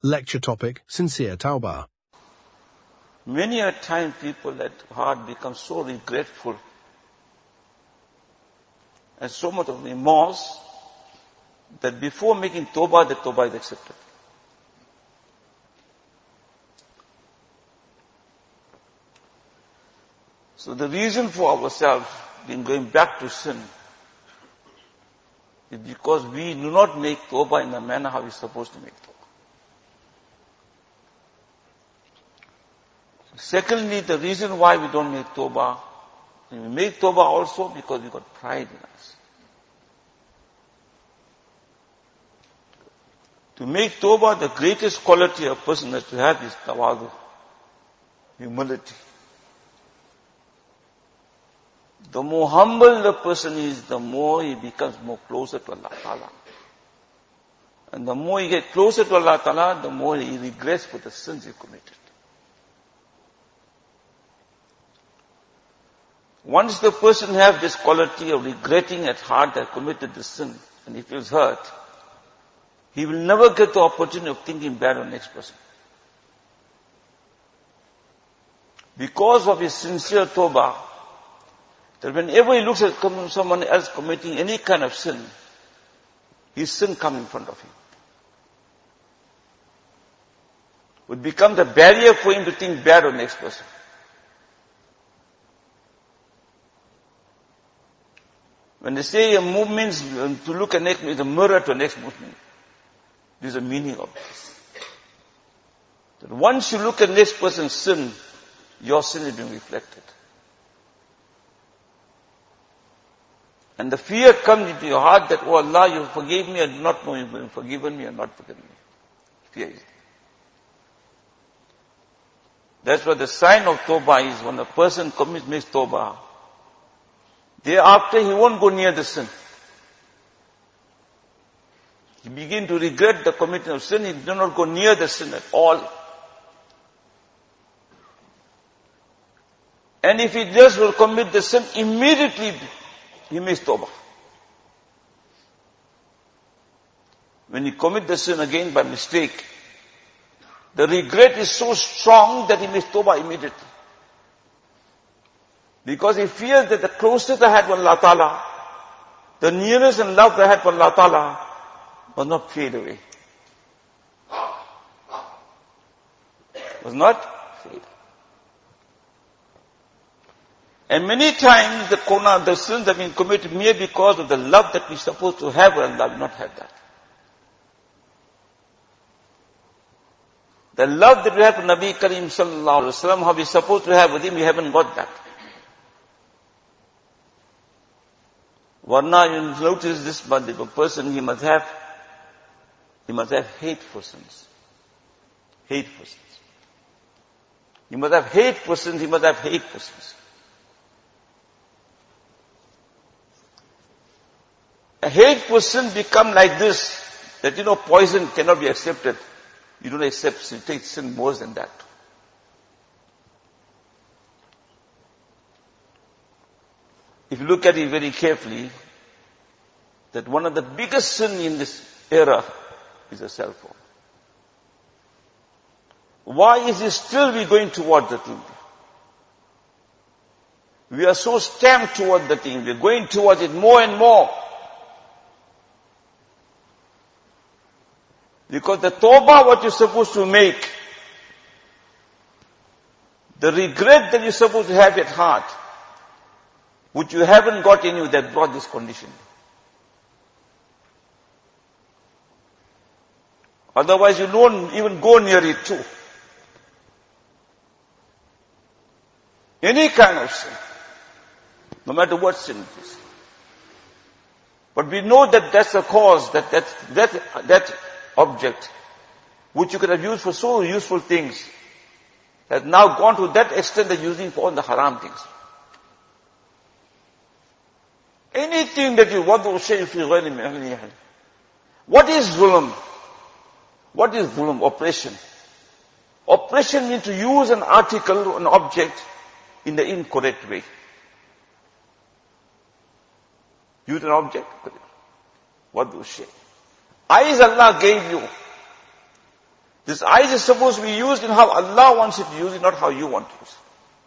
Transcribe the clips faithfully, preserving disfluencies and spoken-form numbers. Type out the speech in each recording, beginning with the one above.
Lecture topic, Sincere Tawbah. Many a time people at heart become so regretful and so much of remorse that before making tawbah, the tawbah is accepted. So the reason for ourselves in going back to sin is because we do not make tawbah in the manner how we're supposed to make tawbah. Secondly, the reason why we don't make tawbah, we make tawbah also because we got pride in us. To make tawbah, the greatest quality a person has to have is tawadu, humility. The more humble the person is, the more he becomes more closer to Allah Ta'ala. And the more he gets closer to Allah Ta'ala, the more he regrets for the sins he committed. Once the person has this quality of regretting at heart that committed the sin, and he feels hurt, he will never get the opportunity of thinking bad on the next person. Because of his sincere tawbah, that whenever he looks at someone else committing any kind of sin, his sin comes in front of him. Would become the barrier for him to think bad on the next person. When they say a movement to look at next is a mirror to the next movement, this is the meaning of this. That once you look at the next person's sin, your sin is being reflected. And the fear comes into your heart that, oh Allah, you forgave me, I do not know you have forgiven me or not forgiven me. Fear is. That's what the sign of tawbah is. When a person commits, makes tawbah, thereafter he won't go near the sin. He begins to regret the committing of sin, he does not go near the sin at all. And if he just will commit the sin, immediately he makes tawbah. When he commits the sin again by mistake, the regret is so strong that he makes tawbah immediately. Because he fears that the closeness I had with Allah Ta'ala, the nearness and love that I had for Allah Ta'ala, was not fade away. Was not fade. And many times the kona, the sins have been committed merely because of the love that we're supposed to have, and Allah will not have that. The love that we have for Nabi Kareem Sallallahu Alaihi Wasallam, how we're supposed to have with him, we haven't got that. Varna, you notice this, but if a person, he must have, he must have hate for sins. Hate for sins. He must have hate for sins, he must have hate for sins. A hate for sin become like this, that you know poison cannot be accepted. You don't accept sin, take sin more than that. If you look at it very carefully, that one of the biggest sin in this era is a cell phone. Why is it still we going towards the thing? We are so stamped towards the thing. We are going towards it more and more. Because the tawbah, what you're supposed to make, the regret that you're supposed to have at heart, which you haven't got in you, that brought this condition. Otherwise you don't even go near it too. Any kind of sin. No matter what sin it is. But we know that that's the cause, that that, that, that object, which you could have used for so useful things, has now gone to that extent that you're using for all the haram things. Anything that you want to say, what is zulm? What is zulm? Oppression. Oppression means to use an article, an object, in the incorrect way. Use an object. What do you say? Eyes Allah gave you. This eyes is supposed to be used in how Allah wants it to use it, not how you want to use it.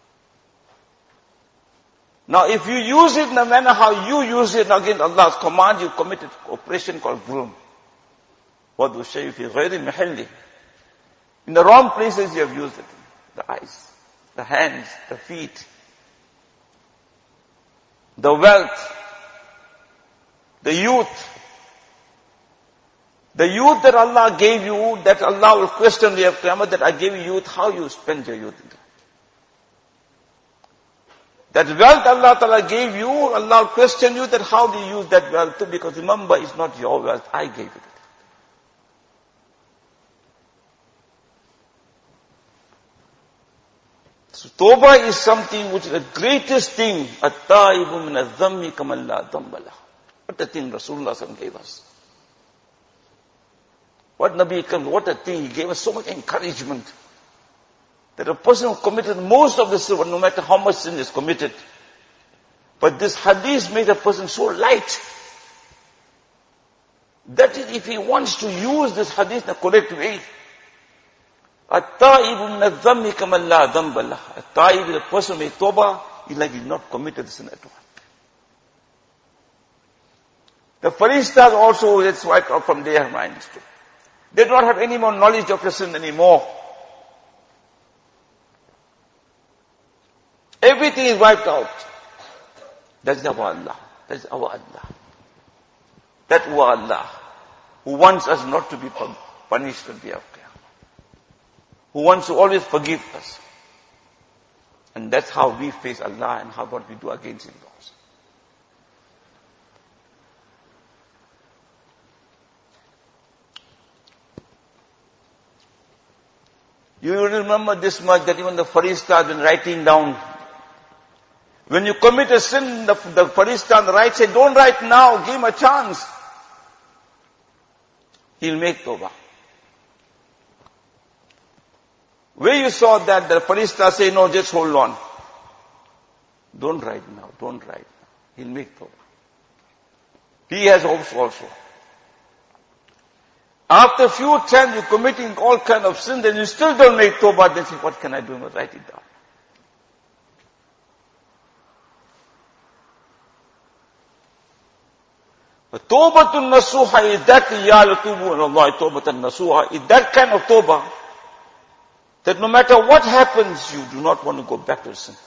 Now if you use it in the manner how you use it, again Allah's command, you committed operation called zulm. وَضُ الشَّيْءِ فِي غَيْرِ مَحَلِّهِ. In the wrong places you have used it. The eyes, the hands, the feet, the wealth, the youth. The youth that Allah gave you, that Allah will question the Qiyamah, that I gave you youth, how you spend your youth. That wealth Allah Ta'ala gave you, Allah will question you that how do you use that wealth, because remember it's not your wealth, I gave it. So Tawbah is something which is the greatest thing. At-taibu min adh-dhammi kaman la dhanba lahu. What a thing Rasulullah sallallahu alaihi wasallam gave us. What Nabi Karim, what a thing, he gave us so much encouragement. That a person who committed most of the sin, no matter how much sin is committed, but this hadith made a person so light, that is, if he wants to use this hadith in a correct way, At-ta'ibu min adh-dhammi kaman la dhanba lahu. At-ta'ib is a person who made tawbah, is like he's not committed the sin at all. The Faristas also, that's wiped out from their minds too. They do not have any more knowledge of the sin anymore. Everything is wiped out. That's our Allah. That's our Allah. That our Allah, who wants us not to be punished on the afterlife, who wants to always forgive us. And that's how we face Allah and how what we do against Him also. You will remember this much, that even the Faristas been writing down. When you commit a sin, the, the Farista on the right say, don't write now, give him a chance. He'll make tawbah. Where you saw that, the Farista say, no, just hold on. Don't write now, don't write now. He'll make tawbah. He has hopes also. After a few times you're committing all kind of sin, then you still don't make tawbah, then say, what can I do? I'll write it down. But tawbatun nasuha is that, ya latubu and Allah, tawbatan nasuha, is that kind of tawbah, that no matter what happens, you do not want to go back to sin.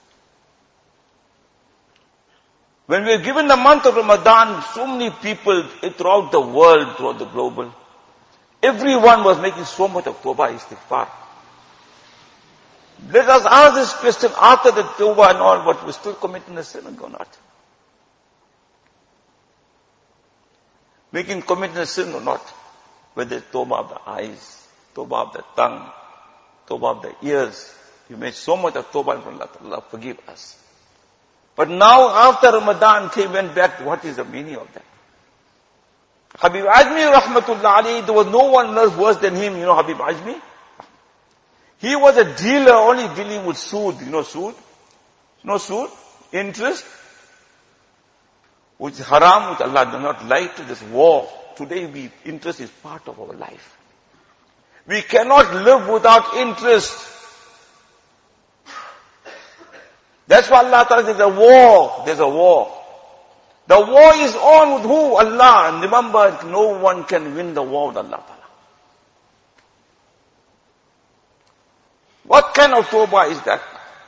When we are given the month of Ramadan, so many people throughout the world, throughout the global, everyone was making so much of tawbah istighfar. Let us ask this question after the tawbah and all, but we're still committing the sin or not? Making committing a sin or not? Whether it's tawbah of the eyes, tawbah of the tongue, tawbah of the ears. You made so much of tawbah in front of Allah, forgive us. But now after Ramadan, he went back to what is the meaning of that? Habib Ajmi rahmatullah alayhi, there was no one else worse than him, you know Habib Ajmi? He was a dealer only dealing with sood, you know sood? No sood? Interest? Which is haram, which Allah does not like, to this war. Today we, interest is part of our life. We cannot live without interest. That's why Allah Ta'ala says, there's a war, there's a war. The war is on with who? Allah. And remember, no one can win the war with Allah Ta'ala. What kind of tawbah is that?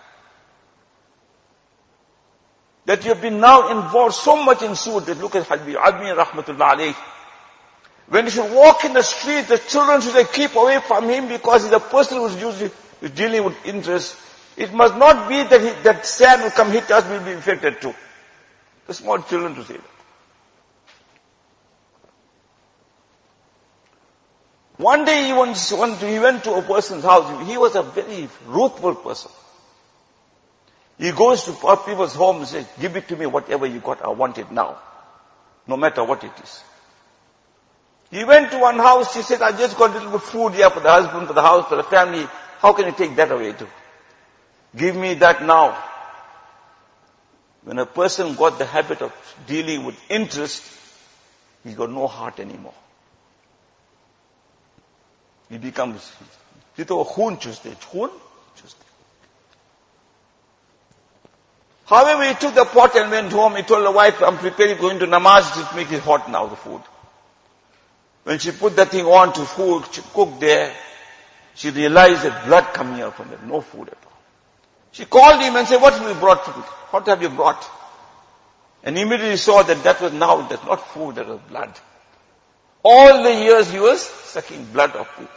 That you have been now involved so much in suud, that look at Habib Admi rahmatullah alayh. When you should walk in the street, the children should keep away from him because he's a person who's usually who's dealing with interest. It must not be that he, that sand will come hit us, will be affected too. The small children to say that. One day he went, he went to a person's house. He was a very ruthful person. He goes to people's home and says, give it to me, whatever you got, I want it now. No matter what it is. He went to one house, he said, I just got a little bit of food here for the husband, for the house, for the family. How can you take that away too? Give me that now. When a person got the habit of dealing with interest, he's got no heart anymore. He becomes, Dito Khun Tuesday, Khun Tuesday. However, he took the pot and went home. He told the wife, I'm preparing, going to namaz, just make it hot now, the food. When she put that thing on to food, she cooked there, she realized that blood coming out from it, no food at all. She called him and said, what have you brought? What have you brought? And immediately saw that that was now, that's not food, that was blood. All the years he was sucking blood of people.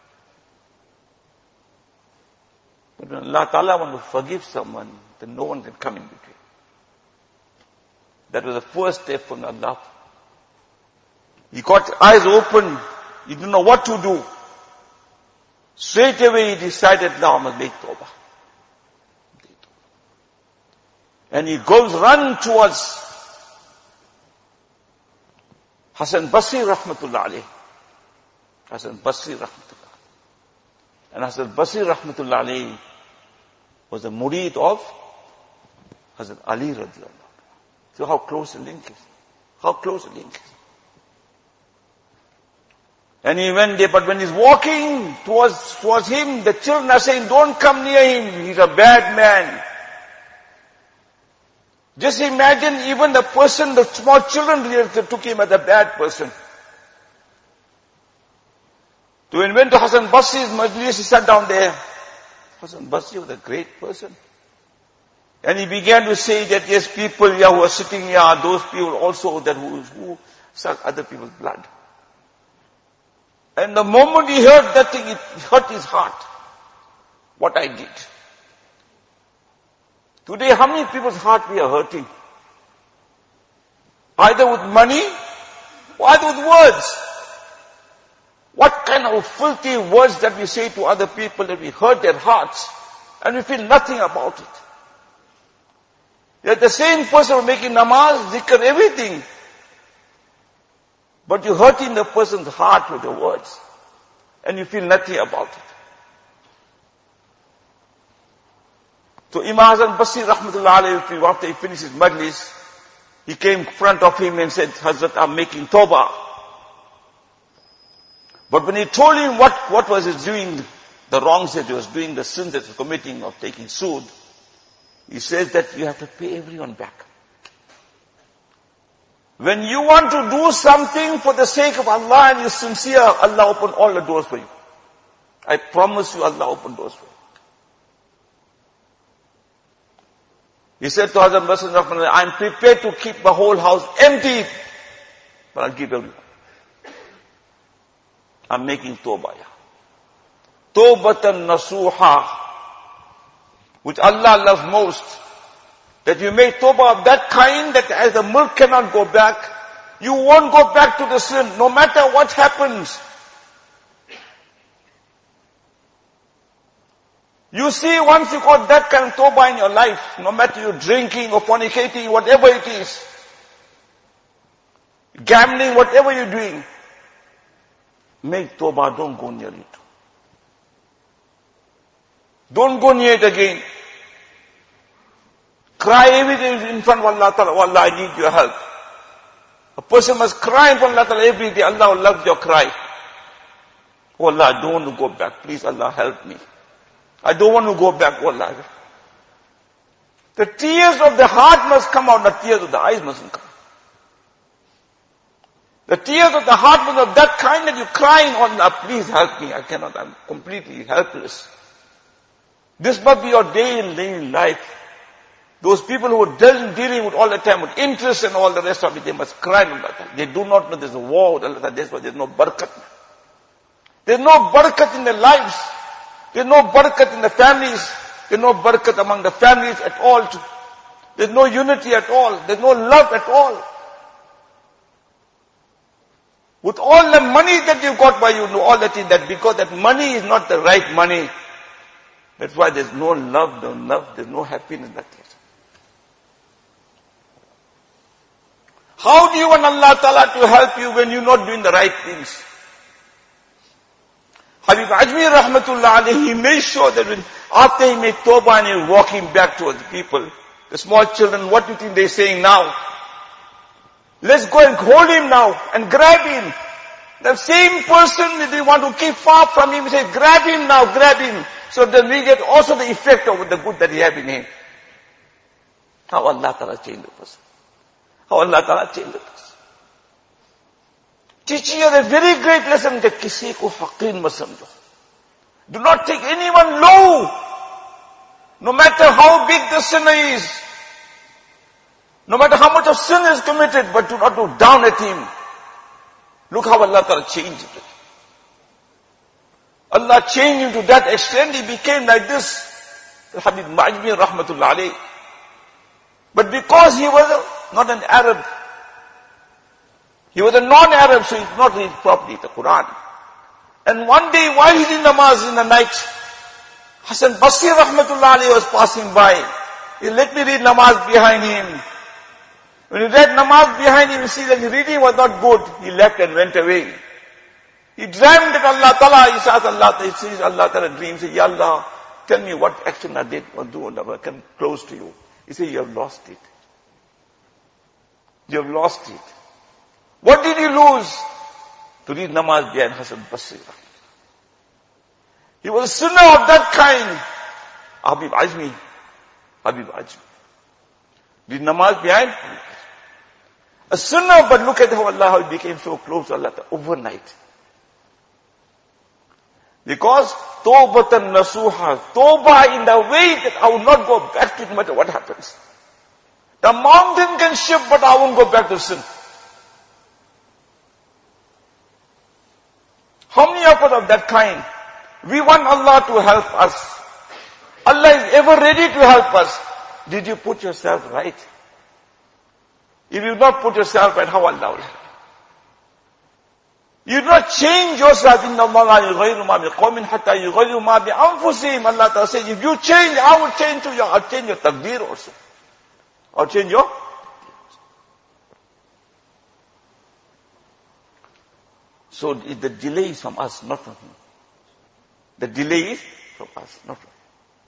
But when Allah Ta'ala wants to forgive someone, then no one can come in between. That was the first step from Allah. He got eyes open. He didn't know what to do. Straight away he decided, now I must make tawbah. And he goes, run towards Hasan Basri rahmatullah alayh. Hasan Basri rahmatullah. And Hasan Basri rahmatullah alayh was a murid of Hazrat Ali radiallahu anhu. So how close the link is. How close the link is. And he went there, but when he's walking towards, towards him, the children are saying, don't come near him, he's a bad man. Just imagine even the person, the small children took him as a bad person. So when he went to Hasan Basri's majlis, he sat down there. Hasan Basri was a great person. And he began to say that yes, people here who are sitting here are those people also that who, who suck other people's blood. And the moment he heard that thing, it hurt his heart. What I did. Today, how many people's heart we are hurting? Either with money, or either with words. What kind of filthy words that we say to other people that we hurt their hearts, and we feel nothing about it. You're the same person making namaz, zikr, everything. But you're hurting the person's heart with your words, and you feel nothing about it. So Imam Hasan Basri rahmatullah alayhi, after he finished his majlis, he came in front of him and said, Hazrat, I'm making tawbah. But when he told him what, what was he doing, the wrongs that he was doing, the sins that he was committing of taking sood, he says that you have to pay everyone back. When you want to do something for the sake of Allah and you're sincere, Allah open all the doors for you. I promise you, Allah open doors for you. He said to Hazrat Basri, I'm prepared to keep the whole house empty, but I'll give everyone. I'm making tawbah. Tawbatan nasuha, which Allah loves most. That you make tawbah of that kind that as the milk cannot go back, you won't go back to the sin, no matter what happens. You see, once you got that kind of tawbah in your life, no matter you're drinking or fornicating, whatever it is, gambling, whatever you're doing, make tawbah, don't go near it. Don't go near it again. Cry every day in front of Allah Ta'ala, oh Allah, I need your help. A person must cry in front of Allah Ta'ala every day, Allah will love your cry. Oh Allah, I don't want to go back, please Allah help me. I don't want to go back, oh Allah. The tears of the heart must come out, the tears of the eyes mustn't come. The tears of the heart must be that kind that you're crying, oh Allah, please help me, I cannot, I'm completely helpless. This must be your day in daily life. Those people who are dealing, dealing with all the time with interest and all the rest of it, they must cry on that. They do not know there's a war with Allah. That's why there's no barakat. There's no barakat in their lives. There's no barakat in the families. There's no barakat among the families at all. There's no unity at all. There's no love at all. With all the money that you've got by you, know all that is that because that money is not the right money. That's why there's no love, no love, there's no happiness, nothing. How do you want Allah Ta'ala to help you when you're not doing the right things? Habib Ajmi rahmatullah alayhi, he made sure that when, after he made tawbah and he was walking back towards the people, the small children, what do you think they're saying now? Let's go and hold him now and grab him. The same person that we want to keep far from him, we say, grab him now, grab him. So then we get also the effect of the good that he has in him. How Allah Ta'ala changed the person. How Allah Ta'ala changed the person. Teaching us a very great lesson that kisi ko haqir mat samjho. Do not take anyone low. No matter how big the sinner is. No matter how much of sin is committed, but do not look down at him. Look how Allah Ta'ala changed it. Allah changed him to that extent, he became like this. Habib Ma'ajmi rahmatullah alayh. But because he was a, not an Arab, he was a non-Arab, so he did not read properly the Quran. And one day while he did namaz in the night, Hassan Basri rahmatullah alayhi was passing by. He let me read namaz behind him. When he read namaz behind him, he see that his reading was not good. He left and went away. He dreamed that Allah Ta'ala, he says Allah, he sees Allah Ta'ala dreams, he says, Ya Allah, tell me what action I did or do, or I come close to you. He said, you have lost it. You have lost it. What did you lose? To read namaz behind Hassan Basri. He was a sinner of that kind. Habib Ajmi. Habib Ajmi. Did namaz behind? A sinner, but look at how Allah how he became so close to Allah overnight. Because tawbatan nasuha, tawbah in the way that I will not go back to it no matter what happens. The mountain can shift, but I won't go back to sin. How many of us of that kind? We want Allah to help us. Allah is ever ready to help us. Did you put yourself right? If you not put yourself right, how Allah will help? You do not change yourself. Inna Allah yughayyiru ma biqawmin hatta yughayyiru ma bi anfusihim. Allah Ta'ala says, if you change, I will change to you. I'll change your taqdeer also. I'll change your. So the delay is from us, not from him. The delay is from us, not from him.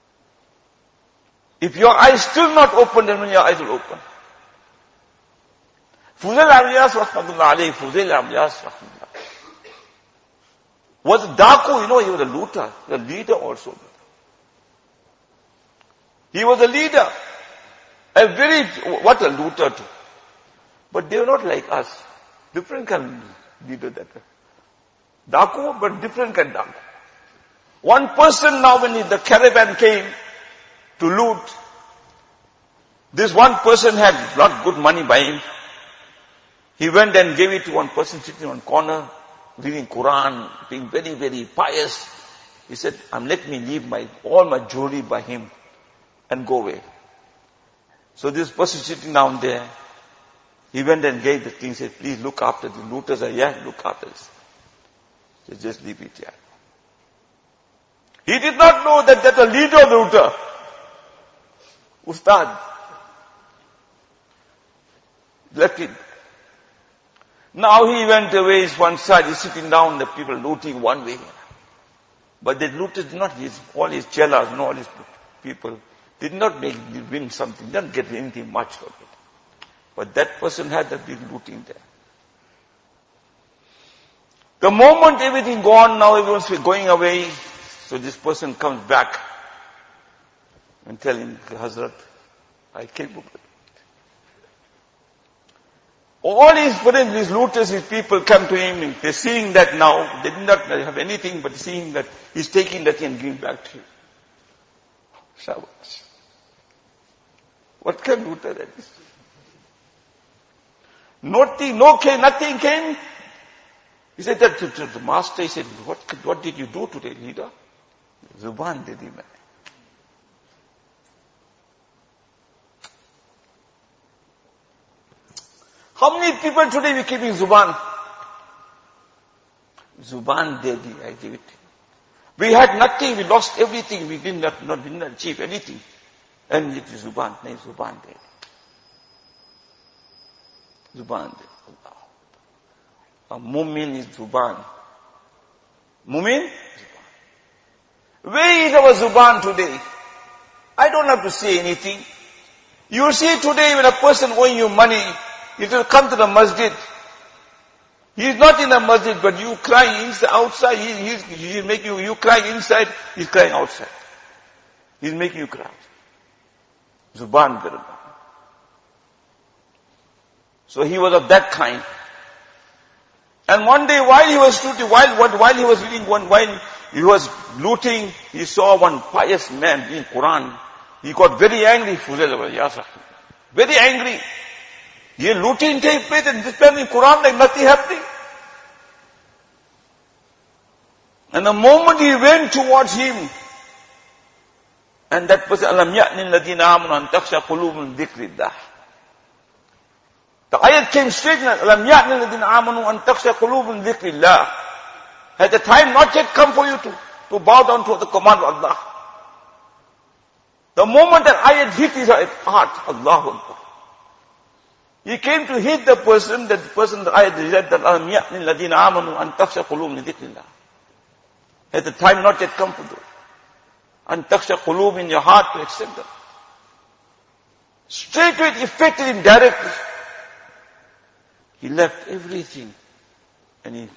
If your eyes still not open, then when your eyes will open. Fuzail Amliyas rahmatullah alayhi, Fuzail Amliyas rahmatullah. Was Daku, you know, he was a looter, a leader also. He was a leader. A very, what a looter too. But they were not like us. Different kind of leader that. Daku, but different kind of Daku. One person now when the caravan came to loot, this one person had a lot good money by him. He went and gave it to one person sitting on corner, reading Quran, being very, very pious. He said, um, let me leave my, all my jewelry by him and go away. So this person sitting down there, he went and gave the thing, said, please look after the looters are here, look after this. He said, just leave it here. He did not know that that's a leader of the looter. Ustad. Left it. Now he went away, he's one side, he's sitting down, the people looting one way. But the looter did not, his, all his chelas and all his people did not make, win something, didn't get anything much from it. But that person had that big looting there. The moment everything gone, now everyone's going away, so this person comes back and telling Hazrat, I came over. All his friends, his looters, his people come to him. They're seeing that now. They did not have anything, but seeing that he's taking that and giving back to you. Shabash. What kind of looter that is? Nothing, no came, nothing came. He said that to, to the master, he said, what, what did you do today, leader? Zuban did him. How many people today we keeping Zuban? Zuban dedi, I gave it. We had nothing, we lost everything, we did not, not, did not achieve anything. And it is Zuban, nahi Zuban dedi. Zuban dedi. A mu'min is Zuban. Mu'min? Zuban. Where is our Zuban today? I don't have to say anything. You see today when a person owing you money, he will come to the masjid. He's not in the masjid, but you crying inside, outside, he, he's, he's making you, you crying inside, he's crying outside. He's making you cry. Zuban Birba. So he was of that kind. And one day while he was looting, while, while he was reading one, while he was looting, he saw one pious man reading Quran. He got very angry. Very angry. He looting take place and this man in Quran like nothing happening. And the moment he went towards him, and that person, Alam ya'ni alladhina amanu an takhsha qulubun dhikrillah. The ayat came straight, Alam ya'ni alladhina amanu an takhsha qulubun dhikrillah. Has the time not yet come for you to, to bow down to the command of Allah? The moment that ayat hit his heart, Allahu Akbar. He came to hit the person, that the person that ayat read that Alam ya'ni alladhina amanu an takhsha qulubun dhikrillah. Has the time not yet come for you? And taksha qulub in your heart to accept them. Straight to it affected him directly. He left everything and he,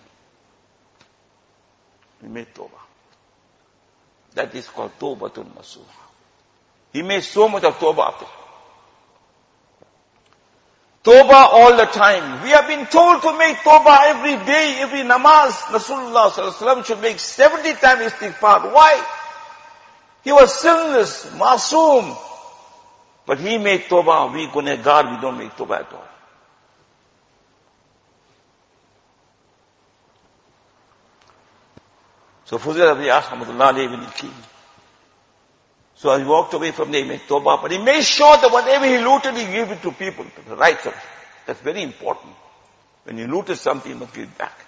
he made tawbah. That is called tawbatul nasuha. He made so much of tawbah after. Tawbah all the time. We have been told to make tawbah every day, every namaz. Rasulullah sallallahu alaihi wasallam should make seventy times istighfar. Why? He was sinless, masoom. But he made tawbah. We gunegar, we don't make tawbah at all. So Fuzail ibn Iyas rahmatullah alayhi ibn al-King. So he walked away from there, he made tawbah. But he made sure that whatever he looted, he gave it to people. The rights of it. That's very important. When you looted something, you must give it back.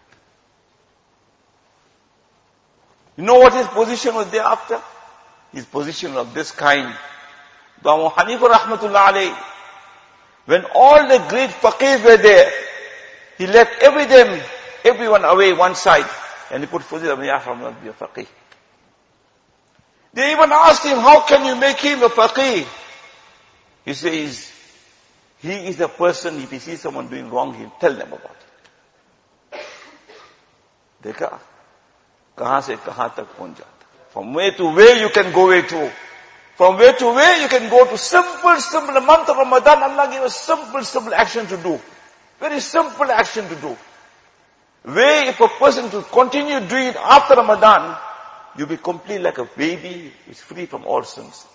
You know what his position was thereafter? His position of this kind. The Abu Hanifa rahmatullah alayhi, when all the great faqirs were there, he left every them, everyone away one side, and he put Fuzail ibn Iyas rahmatullah to be a faqih. They even asked him, how can you make him a faqih? He says, he is the person, if he sees someone doing wrong, he'll tell them about it. Dekha, kahan se kahan tak pahunch jata. From where to where you can go way to. From where to where you can go to simple, simple. The month of Ramadan, Allah gave us simple, simple action to do. Very simple action to do. Where if a person to continue doing it after Ramadan, you'll be complete like a baby, who's free from all sins.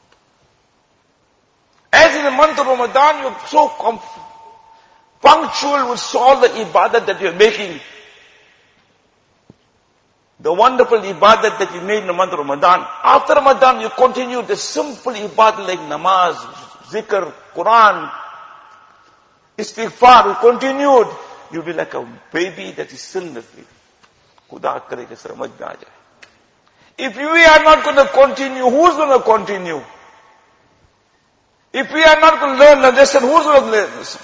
As in the month of Ramadan, you're so comf- punctual with all the ibadat that you're making. The wonderful ibadat that you made in the month of Ramadan. After Ramadan, you continue the simple ibadat like namaz, zikr, Quran, istighfar, you continued. You'll be like a baby that is sinless. Khuda kare ke samajh mein aa jaye. If we are not going to continue, who's going to continue? If we are not going to learn the lesson, who's going to learn the lesson?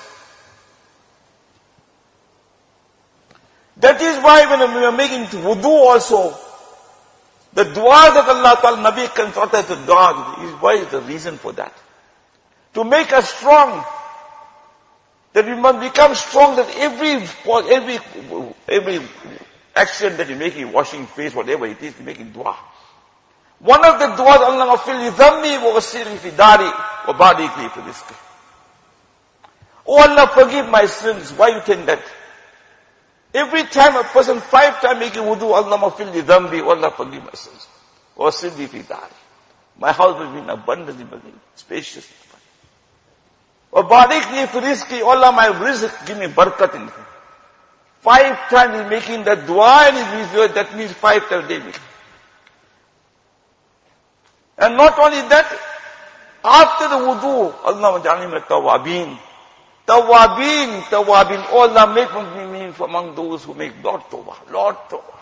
That is why when we are making wudu also, the dua that Allah Ta'ala Nabi can taught us the dua, is why is the reason for that? To make us strong. That we must become strong, that every, every, every action that you're making, washing face, whatever it is, you're making dua. One of the duas, Allah fil li dhammi wa wasiri fi dari wa barik li fi rizqi. Oh Allah, forgive my sins. Why you think that? Every time a person five times making wudu, Allah fil li dhambi, oh Allah, forgive my sins. Wa wasiri fi dari. My house will be in abundantly spacious. Wa barik li fi rizqi, oh Allah, my rizq, give me barakat in it. Five times he's making that dua and he's, that means five times daily. And not only that, after the wudu, Allah ja'alni min tawabin. Tawabin, tawabin. Oh Allah, make me among those who make Lord tawbah, Lord tawbah.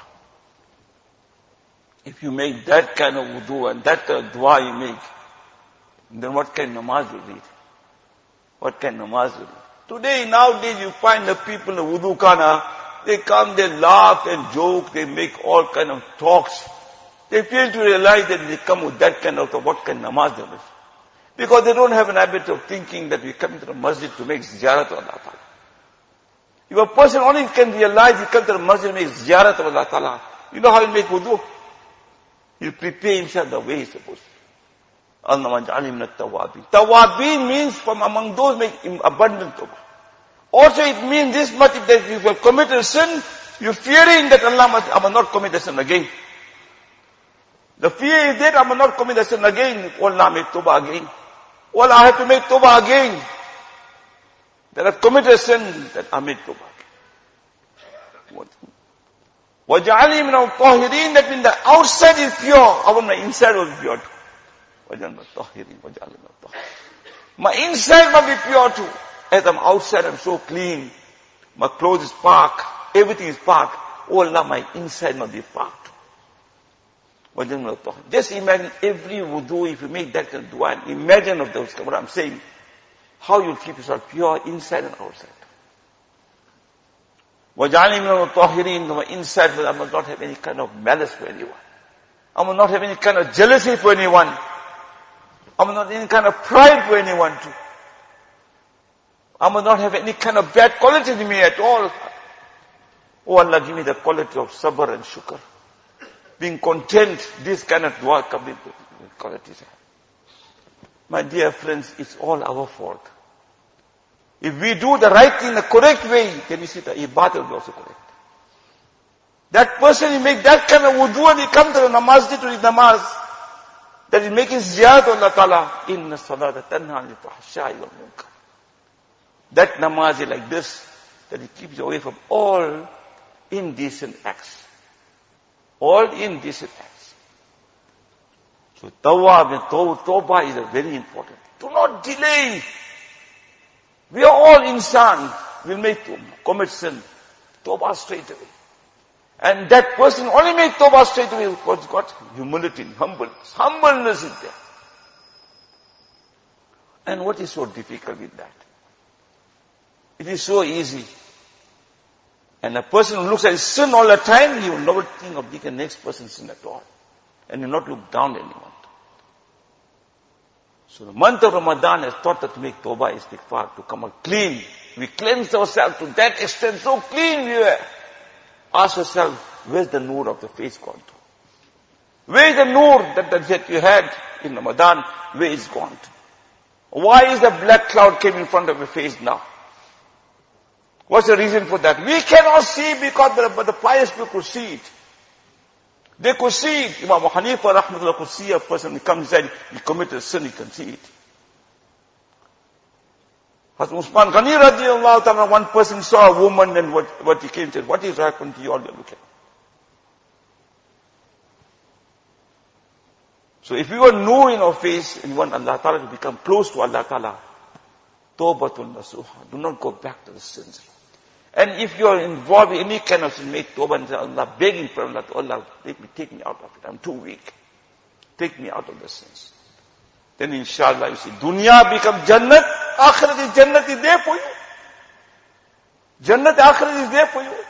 If you make that kind of wudu and that kind of dua you make, then what kind of namaz you read? What kind of namaz you read? Today, nowadays, you find the people in the wudu khana, they come, they laugh and joke, they make all kind of talks. They fail to realize that they come with that kind of, what kind of namaz they make. Because they don't have an habit of thinking that we come to the masjid to make ziyarat to Allah. If a person only can realize he comes to the masjid and makes ziyarat of Allah Ta'ala, you know how he make wudu? He'll prepare himself the way he's supposed to. Allahumma ja'alni min at-tawwabin. Tawwabin means from among those make abundant tawbah. Also it means this much, that if you have committed a sin, you're fearing that Allah must, I must not commit the sin again. The fear is that I must not commit the sin again. Oh Allah, make tawbah again. Oh Allah, I have to make tawbah again. That I've committed a sin, that I made tawbah again. وَجَعَلِي مِنَ الطَّاهِرِينَ. That means the outside is pure, I want my inside will be pure too. My inside must be pure too. As I'm outside, I'm so clean. My clothes is parked. Everything is parked. Oh Allah, my inside must be parked. Just imagine every wudu, if you make that kind of dua, imagine of those, what I'm saying. How you keep yourself pure inside and outside. وَجَعَلِي مِنَ الطَّاهِرِينَ. My inside, I must not have any kind of malice for anyone. I must not have any kind of jealousy for anyone. I must not have any kind of pride for anyone too. I must not have any kind of bad quality in me at all. Oh Allah, give me the quality of sabr and shukr. Being content, this kind of dua qualities. My dear friends, it's all our fault. If we do the right thing the correct way, then you see the ibadah will be also correct. That person, he make that kind of wudu and he come to the namaz, to the namaz, that is making ziyarat of Allah Ta'ala. Inna salata tanha anil fahsha'i wal munkar. That namaz is like this, that it keeps you away from all indecent acts. All indecent acts. So tawbah, tawbah is a very important. Do not delay. We are all insan. We'll make commit sin. Tawbah straight away. And that person only make tawbah straight away because he's got humility, humbleness. Humbleness is there. And what is so difficult with that? It is so easy. And a person who looks at his sin all the time, he will never think of being the next person's sin at all. And will not look down at anyone. So the month of Ramadan has taught us to make tawbah istighfar, to come out clean. We cleanse ourselves to that extent, so clean we were. Ask yourself, where's the nur of the face gone to? Where is the nur that, that you had in Ramadan? Where is it gone to? Why is the black cloud came in front of your face now? What's the reason for that? We cannot see because the, but the pious people could see it. They could see it. Imam Hanifa rahmatullah could see a person, he comes inside, he committed a sin, he can see it. Hazrat Usman Ghani radiallahu ta'ala, one person saw a woman and what, what he came and said, what is happened to you all? Look at. So if you want nur in our face and you want Allah Ta'ala to become close to Allah Ta'ala, tawbatun nasuha. Do not go back to the sins. And if you are involved in any kind of sin, make tawbah and say, Allah, begging for Allah, Allah, take me, take me out of it. I'm too weak. Take me out of the sins. Then inshallah you see, dunya become jannat, akhirat is jannat is there for you. Jannat, akhirat is there for you.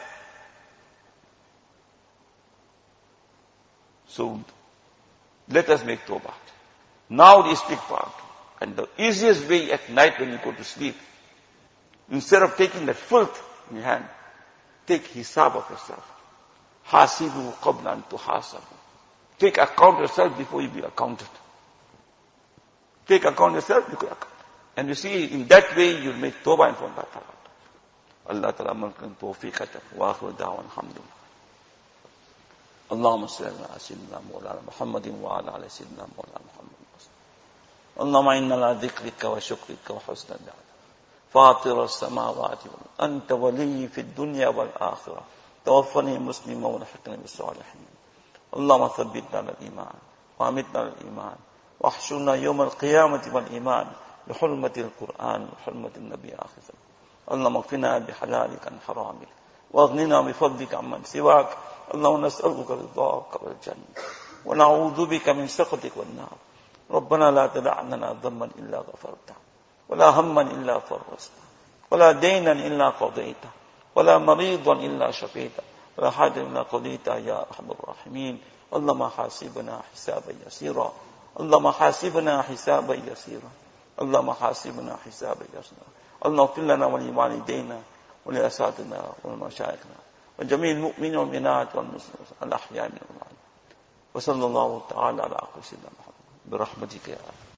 So, let us make tawbah. Now the istighfar. And the easiest way at night when you go to sleep, instead of taking that filth in your hand, take hisab of yourself. Hasibu qabla an tuhasabu. Take account of yourself before you be accounted. Take account of yourself before you account. And you see, in that way you'll make tawbah in front of Allah. Allah Ta'ala malkan tawfiqata wa akhiru da'wan alhamdulillah. اللهم صل على سيدنا مولانا محمد وعلى آل سيدنا مولانا محمد. اللهم إنا على ذكرك وشكرك وحسن عبادتك. فاطر السماوات والأرض أنت ولي في الدنيا والآخرة. توفني مسلما والحقني بالصالحين. اللهم ثبتنا على الإيمان وأمتنا على الإيمان واحشرنا يوم القيامة والإيمان بحرمة القرآن وحرمة النبي آخر الزمان. اللهم اكفنا بحلالك عن حرامك واغننا بفضلك عمن سواك. اللهم نسألك رضاك والجنة ونعوذ بك من سخطك والنار. ربنا لا تدع لنا ذنبا إلا غفرته ولا هما إلا فرجته ولا دينا إلا قضيته ولا مريضا إلا شفيته ولا حاجة إلا قضيتها يا أرحم الراحمين. اللهم حاسبنا حسابا يسيرا. اللهم حاسبنا حسابا يسيرا. اللهم حاسبنا حسابا يسيرا. اللهم اغفر لنا ولوالدينا ولأساتذتنا ومشايخنا وجميع المؤمنين والمؤمنات والمسلمين الأحياء منهم. وصلى الله تعالى على سيدنا محمد برحمتك يا رب.